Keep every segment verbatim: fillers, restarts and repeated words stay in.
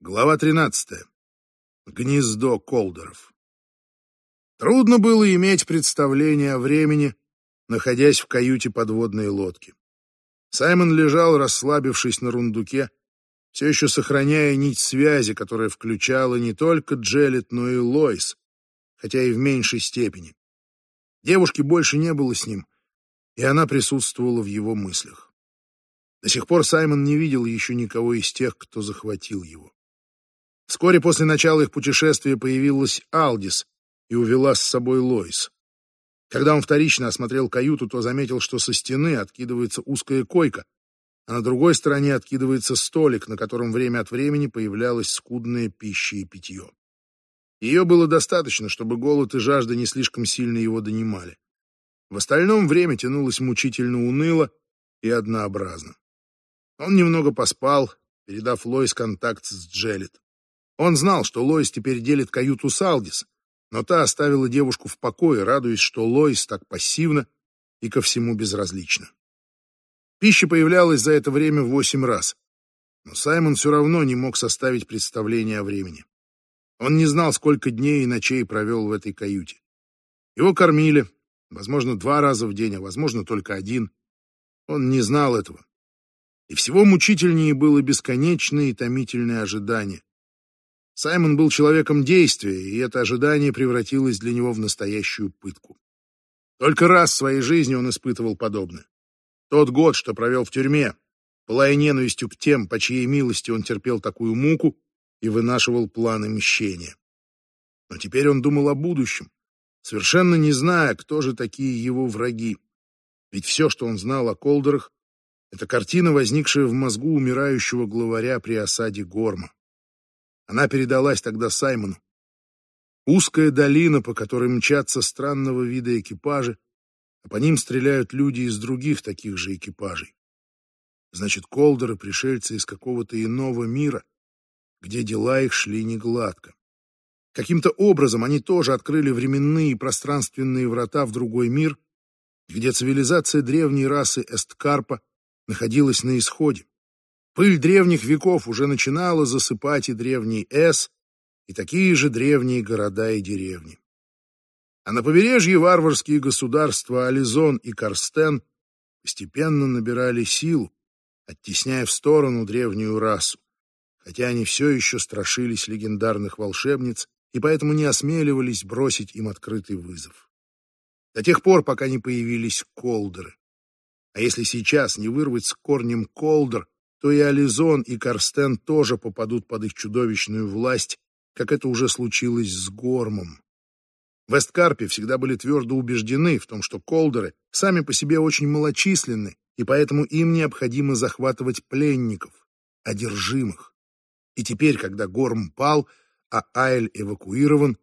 Глава тринадцатая. Гнездо колдеров. Трудно было иметь представление о времени, находясь в каюте подводной лодки. Саймон лежал, расслабившись на рундуке, все еще сохраняя нить связи, которая включала не только Джелет, но и Лоис, хотя и в меньшей степени. Девушки больше не было с ним, и она присутствовала в его мыслях. До сих пор Саймон не видел еще никого из тех, кто захватил его. Вскоре после начала их путешествия появилась Алдис и увела с собой Лоис. Когда он вторично осмотрел каюту, то заметил, что со стены откидывается узкая койка, а на другой стороне откидывается столик, на котором время от времени появлялась скудная пища и питье. Ее было достаточно, чтобы голод и жажда не слишком сильно его донимали. В остальном время тянулось мучительно уныло и однообразно. Он немного поспал, передав Лоис контакт с Джелет. Он знал, что Лоис теперь делит каюту с Алдис, но та оставила девушку в покое, радуясь, что Лоис так пассивна и ко всему безразлична. Пища появлялась за это время восемь раз, но Саймон все равно не мог составить представление о времени. Он не знал, сколько дней и ночей провел в этой каюте. Его кормили, возможно, два раза в день, а возможно, только один. Он не знал этого. И всего мучительнее было бесконечное и томительное ожидание. Саймон был человеком действия, и это ожидание превратилось для него в настоящую пытку. Только раз в своей жизни он испытывал подобное. Тот год, что провел в тюрьме, пылая ненавистью к тем, по чьей милости он терпел такую муку и вынашивал планы мщения. Но теперь он думал о будущем, совершенно не зная, кто же такие его враги. Ведь все, что он знал о колдерах, это картина, возникшая в мозгу умирающего главаря при осаде Горма. Она передалась тогда Саймону. Узкая долина, по которой мчатся странного вида экипажи, а по ним стреляют люди из других таких же экипажей. Значит, колдеры — пришельцы из какого-то иного мира, где дела их шли негладко. Каким-то образом они тоже открыли временные и пространственные врата в другой мир, где цивилизация древней расы Эсткарпа находилась на исходе. Пыль древних веков уже начинала засыпать и древний Эс, и такие же древние города и деревни. А на побережье варварские государства Ализон и Карстен постепенно набирали силу, оттесняя в сторону древнюю расу, хотя они все еще страшились легендарных волшебниц и поэтому не осмеливались бросить им открытый вызов. До тех пор, пока не появились колдеры. А если сейчас не вырвать с корнем колдер, то и Ализон, и Карстен тоже попадут под их чудовищную власть, как это уже случилось с Гормом. В Эсткарпе всегда были твердо убеждены в том, что колдеры сами по себе очень малочисленны, и поэтому им необходимо захватывать пленников, одержимых. И теперь, когда Горм пал, а Айль эвакуирован...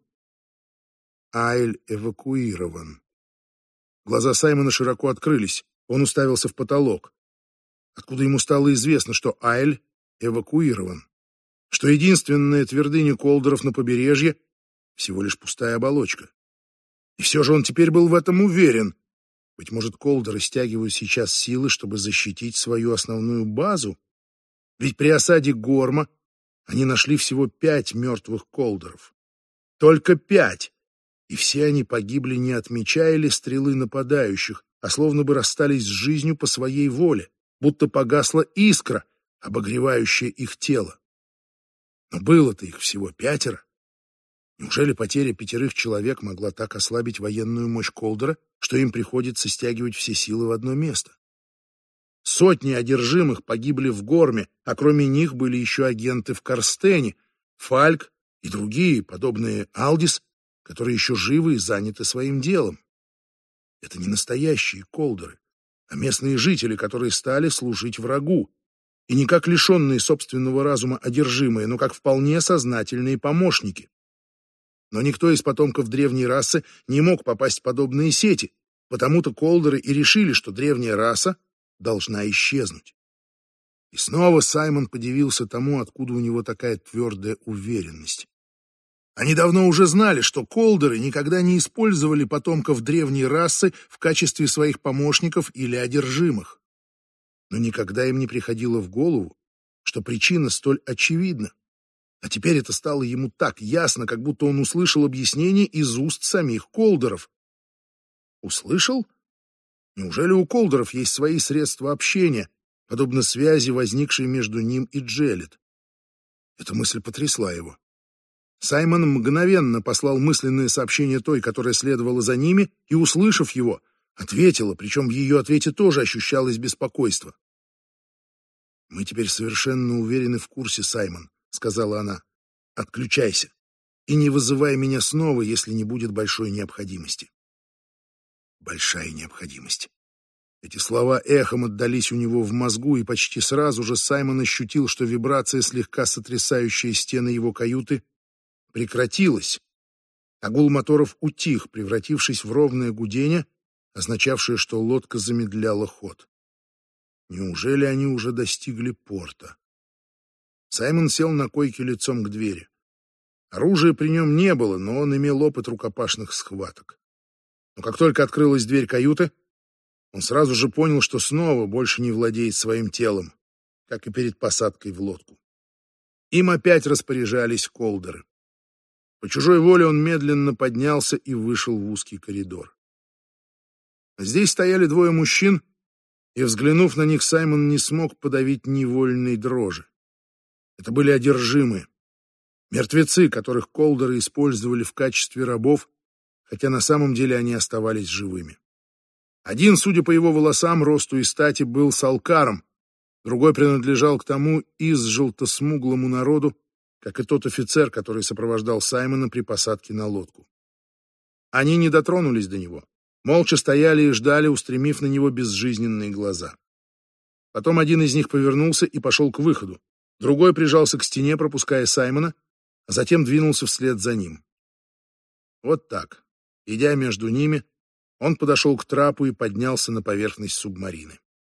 Айль эвакуирован. Глаза Саймона широко открылись, он уставился в потолок. Откуда ему стало известно, что Айль эвакуирован? Что единственная твердыня колдеров на побережье — всего лишь пустая оболочка. И все же он теперь был в этом уверен. Быть может, колдеры стягивают сейчас силы, чтобы защитить свою основную базу? Ведь при осаде Горма они нашли всего пять мертвых колдеров. Только пять! И все они погибли не от меча или стрелы нападающих, а словно бы расстались с жизнью по своей воле, будто погасла искра, обогревающая их тело. Но было-то их всего пятеро. Неужели потеря пятерых человек могла так ослабить военную мощь колдера, что им приходится стягивать все силы в одно место? Сотни одержимых погибли в Горме, а кроме них были еще агенты в Карстене, Фальк и другие, подобные Алдис, которые еще живы и заняты своим делом. Это не настоящие колдеры, а местные жители, которые стали служить врагу, и не как лишенные собственного разума одержимые, но как вполне сознательные помощники. Но никто из потомков древней расы не мог попасть в подобные сети, потому-то колдеры и решили, что древняя раса должна исчезнуть. И снова Саймон подивился тому, откуда у него такая твердая уверенность. Они давно уже знали, что колдеры никогда не использовали потомков древней расы в качестве своих помощников или одержимых. Но никогда им не приходило в голову, что причина столь очевидна. А теперь это стало ему так ясно, как будто он услышал объяснение из уст самих Колдеров. Услышал? Неужели у Колдеров есть свои средства общения, подобно связи, возникшей между ним и Джелет? Эта мысль потрясла его. Саймон мгновенно послал мысленное сообщение той, которая следовала за ними, и, услышав его, ответила, причем в ее ответе тоже ощущалось беспокойство. «Мы теперь совершенно уверены в курсе, Саймон», — сказала она. «Отключайся и не вызывай меня снова, если не будет большой необходимости». Большая необходимость. Эти слова эхом отдались у него в мозгу, и почти сразу же Саймон ощутил, что вибрация, слегка сотрясающая стены его каюты, прекратилась, а гул моторов утих, превратившись в ровное гудение, означавшее, что лодка замедляла ход. Неужели они уже достигли порта? Саймон сел на койке лицом к двери. Оружия при нем не было, но он имел опыт рукопашных схваток. Но как только открылась дверь каюты, он сразу же понял, что снова больше не владеет своим телом, как и перед посадкой в лодку. Им опять распоряжались Колдеры. По чужой воле он медленно поднялся и вышел в узкий коридор. Здесь стояли двое мужчин, и, взглянув на них, Саймон не смог подавить невольной дрожи. Это были одержимые, мертвецы, которых Колдеры использовали в качестве рабов, хотя на самом деле они оставались живыми. Один, судя по его волосам, росту и стати, был салкаром, другой принадлежал к тому из желтосмуглому народу, как и тот офицер, который сопровождал Саймона при посадке на лодку. Они не дотронулись до него, молча стояли и ждали, устремив на него безжизненные глаза. Потом один из них повернулся и пошел к выходу, другой прижался к стене, пропуская Саймона, а затем двинулся вслед за ним. Вот так, идя между ними, он подошел к трапу и поднялся на поверхность субмарины.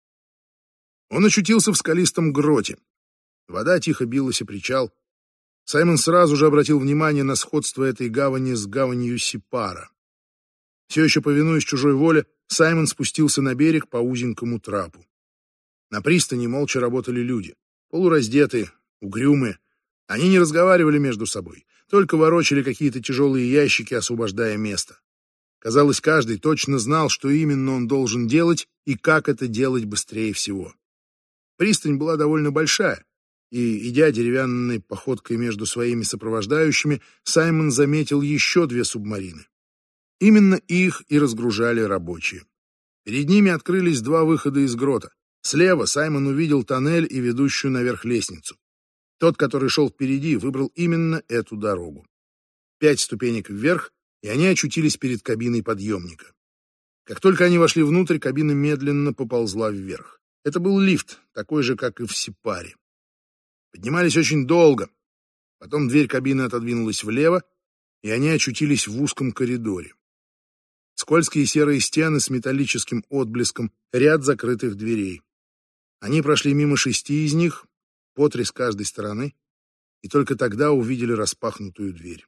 Он очутился в скалистом гроте. Вода тихо билась о причал. Саймон сразу же обратил внимание на сходство этой гавани с гаванью Сипара. Все еще повинуясь чужой воле, Саймон спустился на берег по узенькому трапу. На пристани молча работали люди, полураздетые, угрюмые. Они не разговаривали между собой, только ворочали какие-то тяжелые ящики, освобождая место. Казалось, каждый точно знал, что именно он должен делать и как это делать быстрее всего. Пристань была довольно большая, и, идя деревянной походкой между своими сопровождающими, Саймон заметил еще две субмарины. Именно их и разгружали рабочие. Перед ними открылись два выхода из грота. Слева Саймон увидел тоннель и ведущую наверх лестницу. Тот, который шел впереди, выбрал именно эту дорогу. Пять ступенек вверх, и они очутились перед кабиной подъемника. Как только они вошли внутрь, кабина медленно поползла вверх. Это был лифт, такой же, как и в Сипаре. Поднимались очень долго. Потом дверь кабины отодвинулась влево, и они очутились в узком коридоре. Скользкие серые стены с металлическим отблеском, ряд закрытых дверей. Они прошли мимо шести из них, по три с каждой стороны, и только тогда увидели распахнутую дверь.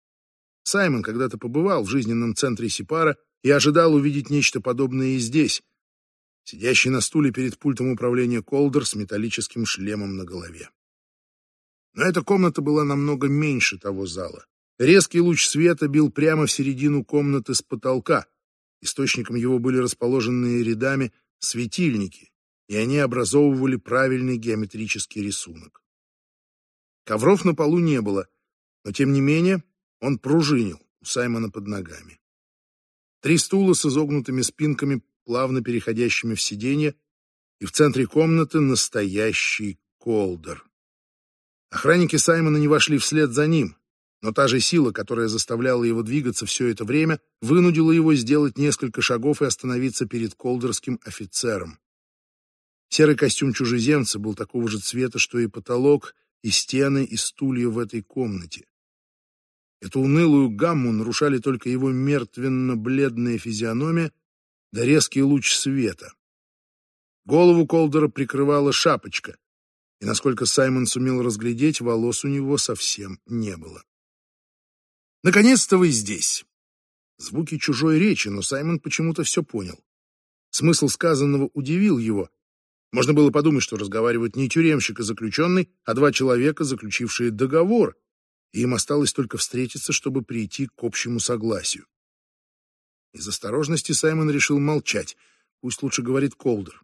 Саймон когда-то побывал в жизненном центре Сипара и ожидал увидеть нечто подобное и здесь, сидящий на стуле перед пультом управления Колдер с металлическим шлемом на голове. Но эта комната была намного меньше того зала. Резкий луч света бил прямо в середину комнаты с потолка. Источником его были расположенные рядами светильники, и они образовывали правильный геометрический рисунок. Ковров на полу не было, но тем не менее он пружинил у Саймона под ногами. Три стула с изогнутыми спинками, плавно переходящими в сиденье, и в центре комнаты настоящий Колдер. Охранники Саймона не вошли вслед за ним, но та же сила, которая заставляла его двигаться все это время, вынудила его сделать несколько шагов и остановиться перед колдерским офицером. Серый костюм чужеземца был такого же цвета, что и потолок, и стены, и стулья в этой комнате. Эту унылую гамму нарушали только его мертвенно-бледная физиономия да резкий луч света. Голову Колдера прикрывала шапочка, и, насколько Саймон сумел разглядеть, волос у него совсем не было. «Наконец-то вы здесь!» Звуки чужой речи, но Саймон почему-то все понял. Смысл сказанного удивил его, Можно было подумать, что разговаривают не тюремщик и заключенный, а два человека, заключившие договор, и им осталось только встретиться, чтобы прийти к общему согласию. Из осторожности Саймон решил молчать. Пусть лучше говорит Колдер.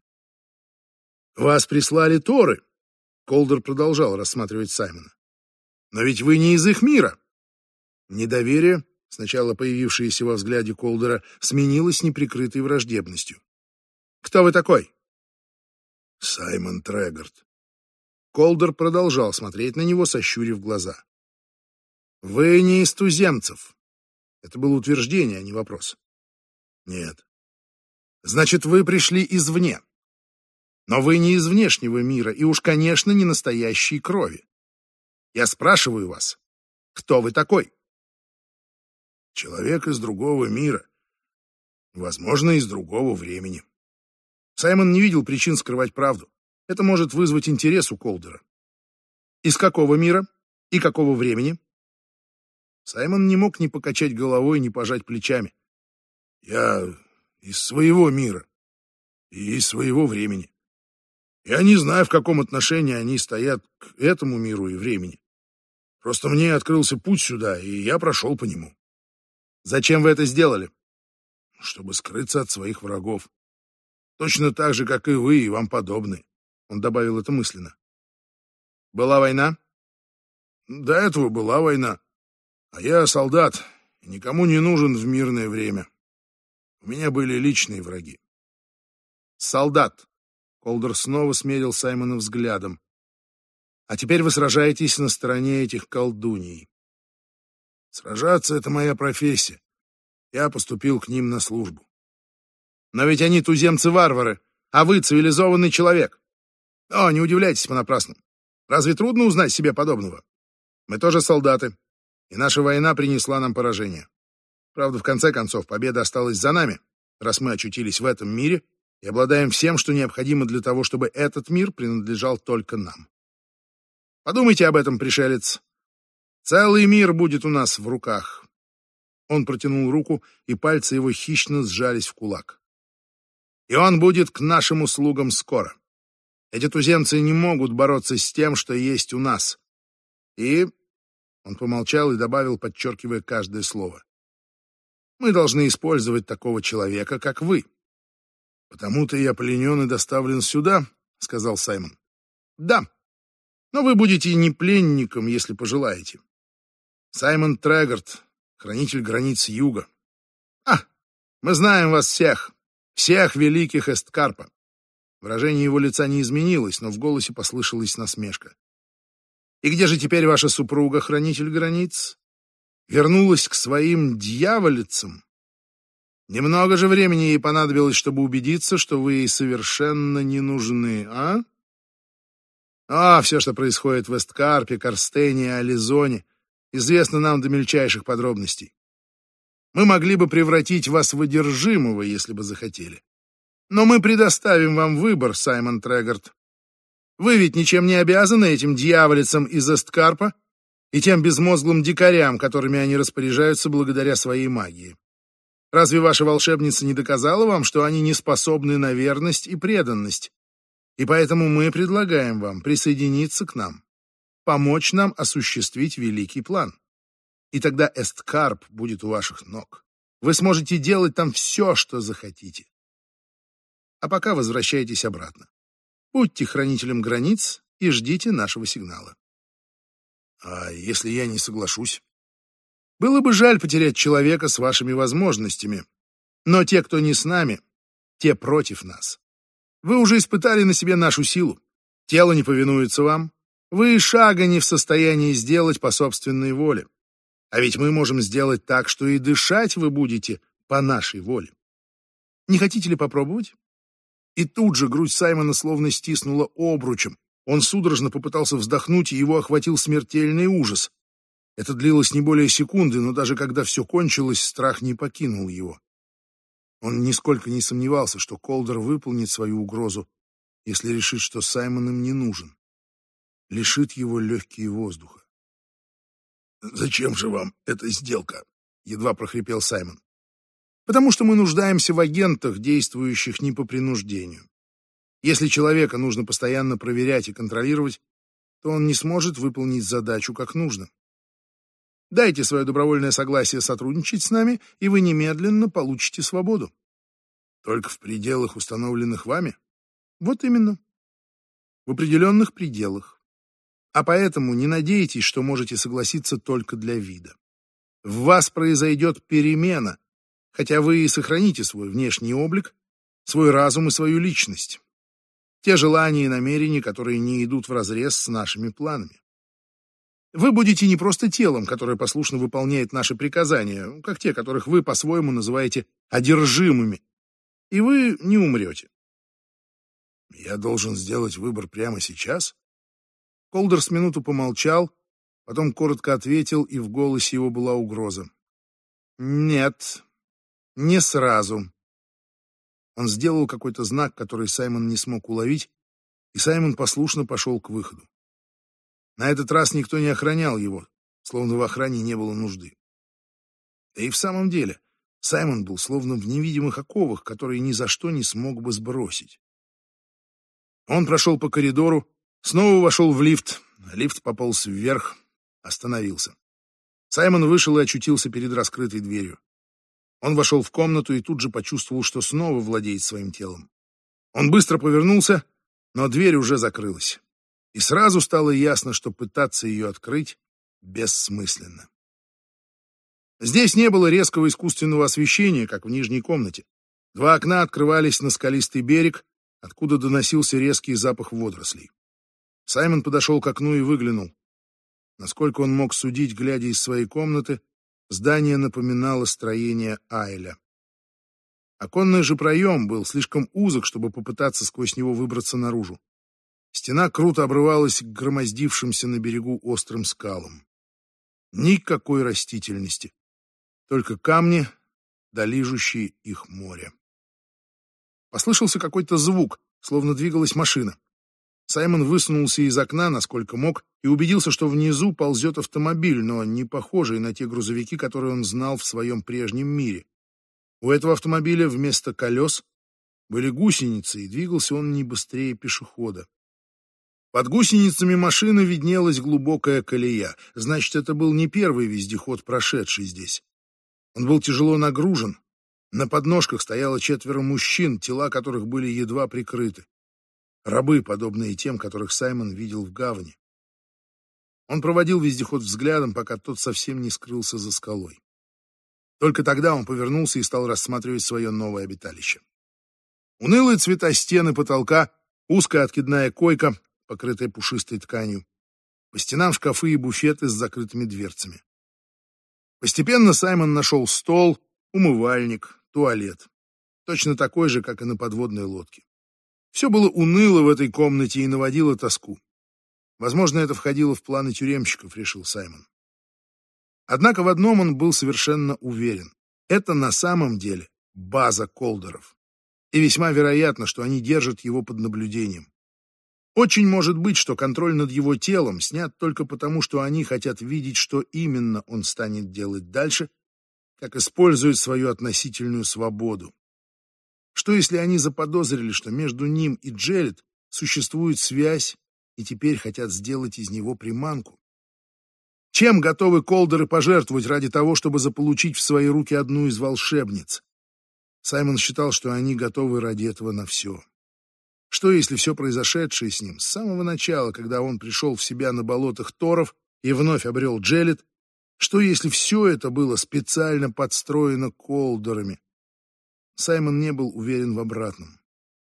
«Вас прислали Торы!» Колдер продолжал рассматривать Саймона. «Но ведь вы не из их мира!» Недоверие, сначала появившееся во взгляде Колдера, сменилось неприкрытой враждебностью. «Кто вы такой?» «Саймон Трегорт». Колдер продолжал смотреть на него, сощурив глаза. «Вы не из туземцев». Это было утверждение, а не вопрос. «Нет». «Значит, вы пришли извне. Но вы не из внешнего мира, и уж, конечно, не настоящей крови. Я спрашиваю вас, кто вы такой?» «Человек из другого мира. Возможно, из другого времени». Саймон не видел причин скрывать правду. Это может вызвать интерес у Колдера. «Из какого мира? И какого времени?» Саймон не мог ни покачать головой, ни пожать плечами. «Я из своего мира и из своего времени. Я не знаю, в каком отношении они стоят к этому миру и времени. Просто мне открылся путь сюда, и я прошел по нему». «Зачем вы это сделали?» «Чтобы скрыться от своих врагов. Точно так же, как и вы, и вам подобные». Он добавил это мысленно. «Была война?» «До этого была война. А я солдат, и никому не нужен в мирное время. У меня были личные враги». «Солдат!» Колдер снова смерил Саймона взглядом. «А теперь вы сражаетесь на стороне этих колдуней». «Сражаться — это моя профессия. Я поступил к ним на службу». «Но ведь они туземцы-варвары, а вы цивилизованный человек. О, не удивляйтесь понапрасну. Разве трудно узнать себе подобного? Мы тоже солдаты, и наша война принесла нам поражение. Правда, в конце концов, победа осталась за нами, раз мы очутились в этом мире и обладаем всем, что необходимо для того, чтобы этот мир принадлежал только нам. Подумайте об этом, пришелец. Целый мир будет у нас в руках». Он протянул руку, и пальцы его хищно сжались в кулак. «И он будет к нашим услугам скоро. Эти туземцы не могут бороться с тем, что есть у нас. И...» Он помолчал и добавил, подчеркивая каждое слово. «Мы должны использовать такого человека, как вы». «Потому-то я пленен и доставлен сюда», — сказал Саймон. «Да, но вы будете не пленником, если пожелаете. Саймон Трегорт, хранитель границ Юга. А, мы знаем вас всех, всех великих Эсткарпа». Выражение его лица не изменилось, но в голосе послышалась насмешка. «И где же теперь ваша супруга, хранитель границ? Вернулась к своим дьяволицам? Немного же времени ей понадобилось, чтобы убедиться, что вы ей совершенно не нужны, а? А, все, что происходит в Эсткарпе, Корстене и Ализоне, известно нам до мельчайших подробностей. Мы могли бы превратить вас в одержимого, если бы захотели. Но мы предоставим вам выбор, Саймон Трегорт. Вы ведь ничем не обязаны этим дьяволицам из Эсткарпа и тем безмозглым дикарям, которыми они распоряжаются благодаря своей магии. Разве ваша волшебница не доказала вам, что они не способны на верность и преданность? И поэтому мы предлагаем вам присоединиться к нам, помочь нам осуществить великий план. И тогда Эсткарп будет у ваших ног. Вы сможете делать там все, что захотите. А пока возвращайтесь обратно. Будьте хранителем границ и ждите нашего сигнала». «А если я не соглашусь?» «Было бы жаль потерять человека с вашими возможностями. Но те, кто не с нами, те против нас. Вы уже испытали на себе нашу силу. Тело не повинуется вам. Вы и шага не в состоянии сделать по собственной воле. А ведь мы можем сделать так, что и дышать вы будете по нашей воле. Не хотите ли попробовать?» И тут же грудь Саймона словно стиснула обручем. Он судорожно попытался вздохнуть, и его охватил смертельный ужас. Это длилось не более секунды, но даже когда все кончилось, страх не покинул его. Он нисколько не сомневался, что Колдер выполнит свою угрозу, если решит, что Саймон им не нужен. Лишит его легкие воздуха. «Зачем же вам эта сделка?» — едва прохрипел Саймон. «Потому что мы нуждаемся в агентах, действующих не по принуждению. Если человека нужно постоянно проверять и контролировать, то он не сможет выполнить задачу как нужно. Дайте свое добровольное согласие сотрудничать с нами, и вы немедленно получите свободу. Только в пределах, установленных вами? Вот именно. В определенных пределах. А поэтому не надейтесь, что можете согласиться только для вида. В вас произойдет перемена, хотя вы и сохраните свой внешний облик, свой разум и свою личность. Те желания и намерения, которые не идут вразрез с нашими планами. Вы будете не просто телом, которое послушно выполняет наши приказания, как те, которых вы по-своему называете одержимыми, и вы не умрете. Я должен сделать выбор прямо сейчас? Колдер с минуту помолчал, потом коротко ответил, и в голосе его была угроза. Нет, не сразу. Он сделал какой-то знак, который Саймон не смог уловить, и Саймон послушно пошел к выходу. На этот раз никто не охранял его, словно в охране не было нужды. Да и в самом деле, Саймон был словно в невидимых оковах, которые ни за что не смог бы сбросить. Он прошел по коридору, снова вошел в лифт, лифт пополз вверх, остановился. Саймон вышел и очутился перед раскрытой дверью. Он вошел в комнату и тут же почувствовал, что снова владеет своим телом. Он быстро повернулся, но дверь уже закрылась. И сразу стало ясно, что пытаться ее открыть бессмысленно. Здесь не было резкого искусственного освещения, как в нижней комнате. Два окна открывались на скалистый берег, откуда доносился резкий запах водорослей. Саймон подошел к окну и выглянул. Насколько он мог судить, глядя из своей комнаты, здание напоминало строение Айля. Оконный же проем был слишком узок, чтобы попытаться сквозь него выбраться наружу. Стена круто обрывалась к громоздившимся на берегу острым скалам. Никакой растительности, только камни, да лижущие их море. Послышался какой-то звук, словно двигалась машина. Саймон высунулся из окна, насколько мог, и убедился, что внизу ползет автомобиль, но не похожий на те грузовики, которые он знал в своем прежнем мире. У этого автомобиля вместо колес были гусеницы, и двигался он не быстрее пешехода. Под гусеницами машины виднелась глубокая колея. Значит, это был не первый вездеход, прошедший здесь. Он был тяжело нагружен. На подножках стояло четверо мужчин, тела которых были едва прикрыты. Рабы, подобные тем, которых Саймон видел в гавани. Он проводил вездеход взглядом, пока тот совсем не скрылся за скалой. Только тогда он повернулся и стал рассматривать свое новое обиталище. Унылые цвета стены потолка, узкая откидная койка, покрытая пушистой тканью. По стенам шкафы и буфеты с закрытыми дверцами. Постепенно Саймон нашел стол, умывальник, туалет. Точно такой же, как и на подводной лодке. Все было уныло в этой комнате и наводило тоску. Возможно, это входило в планы тюремщиков, решил Саймон. Однако в одном он был совершенно уверен. Это на самом деле база Колдеров. И весьма вероятно, что они держат его под наблюдением. Очень может быть, что контроль над его телом снят только потому, что они хотят видеть, что именно он станет делать дальше, как использует свою относительную свободу. Что если они заподозрили, что между ним и Джелет существует связь, и теперь хотят сделать из него приманку? Чем готовы Колдеры пожертвовать ради того, чтобы заполучить в свои руки одну из волшебниц? Саймон считал, что они готовы ради этого на все. Что если все произошедшее с ним с самого начала, когда он пришел в себя на болотах Торов и вновь обрел Джелет, что если все это было специально подстроено Колдерами? Саймон не был уверен в обратном.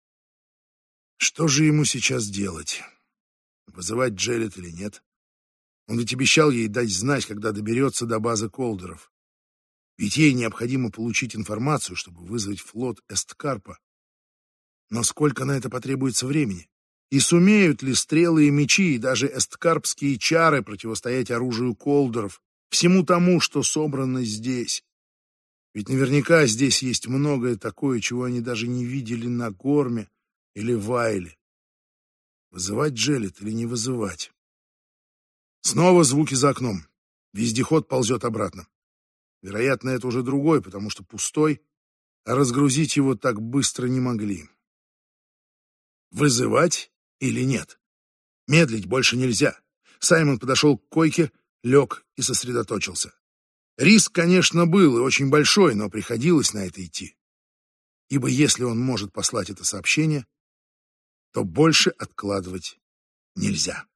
Что же ему сейчас делать? Вызывать Джелет или нет? Он ведь обещал ей дать знать, когда доберется до базы Колдеров. Ведь ей необходимо получить информацию, чтобы вызвать флот Эсткарпа. Но сколько на это потребуется времени? И сумеют ли стрелы и мечи, и даже эсткарпские чары противостоять оружию Колдеров, всему тому, что собрано здесь? Ведь наверняка здесь есть многое такое, чего они даже не видели на Горме или Вайле. Вызывать Джелет или не вызывать? Снова звуки за окном. Вездеход ползет обратно. Вероятно, это уже другой, потому что пустой, а разгрузить его так быстро не могли. Вызывать или нет? Медлить больше нельзя. Саймон подошел к койке, лег и сосредоточился. Риск, конечно, был и очень большой, но приходилось на это идти. Ибо если он может послать это сообщение, то больше откладывать нельзя.